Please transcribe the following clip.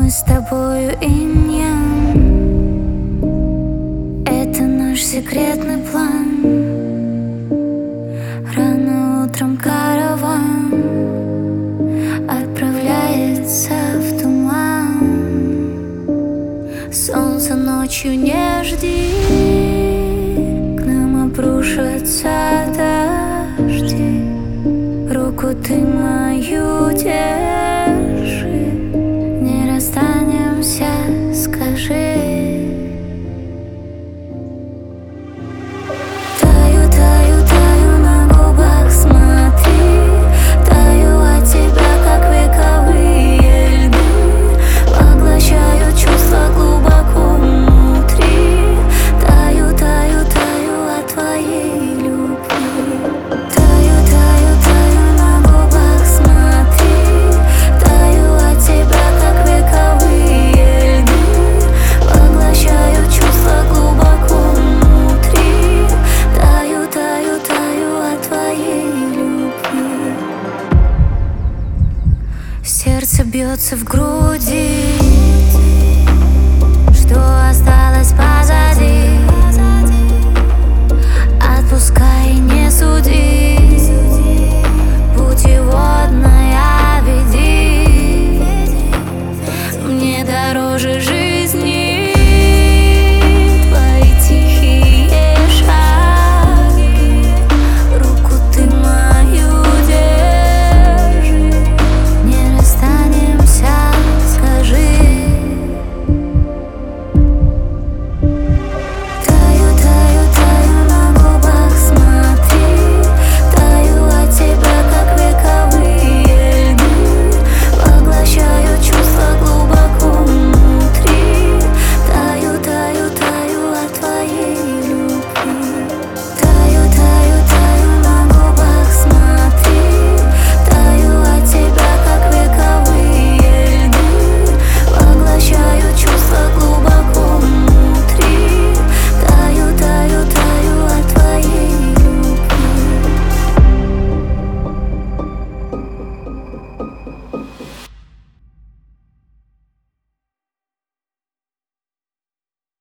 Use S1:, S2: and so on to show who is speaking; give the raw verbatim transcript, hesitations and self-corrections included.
S1: Мы с тобою инь-янь, это наш секретный план. Рано утром караван отправляется в туман. Солнце ночью не жди, к нам обрушатся дожди. Руку ты мою держи, не расстанемся, скажи. Таю, таю, таю на губах, смотри. Таю от тебя, как вековые льды. Поглощаю чувства глубоко внутри. Таю, таю, таю от твоей любви. Таю, таю, таю на губах, смотри. Таю от тебя, как вековые льды. Поглощаю чувства глубоко внутри. Таю, таю, таю от твоей любви. Сердце бьется в груди, что осталось позади. Отпускай, не суди.